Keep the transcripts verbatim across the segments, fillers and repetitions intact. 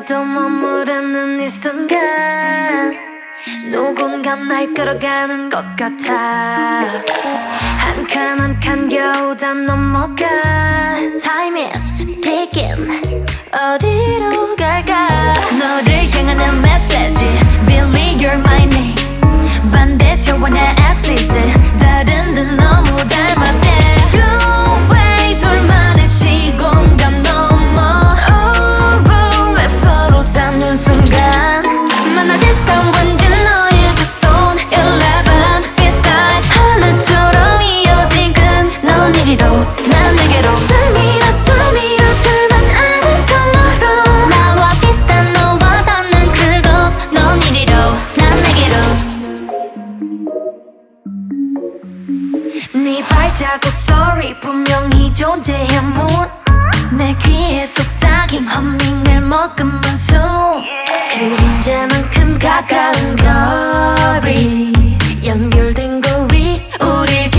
어디에도 머무르는 이 순간 누군가 날 끌어가는 것 같아. 한 칸 한 칸 겨우 다 넘어가. Time is ticking. 어디로 갈까? 너를 향하는 메시지 Billy you're my name. 반대처와 내 axis 다른 듯 너무 닮았대. Two-way 둘만의 시공간 넘어 Overlap 서로 닿는 순간 만나 this time 완전 너의 두 손 Eleven beside 하늘처럼 이어진 그넌 이리로 난 내게로 날 밀어 또 밀어 둘만 아는 통로로 나와 비슷한 너와 닿는 그곳 넌 이리로 난 내게로. 네 발자국 소리 분명히 존재해 moon. 내 귀에 속삭임 허밍을 머금은 숨. 그림자만큼 가까운 거리 연결된 고리 우릴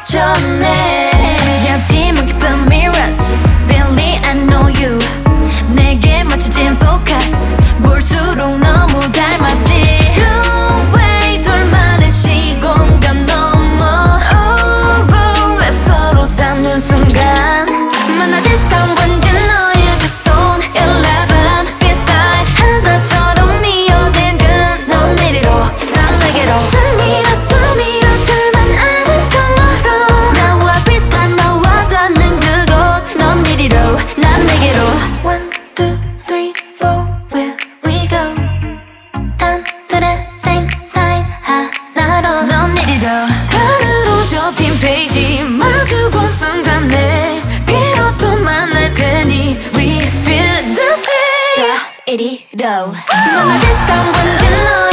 겹쳐내. 얇지만 깊은 mirrors Billy I know you. 내게 맞춰진 focus 볼수록 너무 닮았지. Two-way 둘만의 시공간 넘어 Overlap 서로 닿는 순간 만나 this time 완전 너의 두 손 Eleven beside 하늘처럼 이어진 그넌 이리로 난 내게로 날 밀어 또 밀어 둘만 아는 통로로 나와 비슷한 너와 닿는 그곳 넌 이리로 난 내게로. One, two, three, four, where we go. 단둘의 same sign 하나로 넌 이리로. 하늘로 접힌 페이지 마주본 순간에 비로소 만날 테니 We feel the same. 자 이리로 만나 this time 완전 너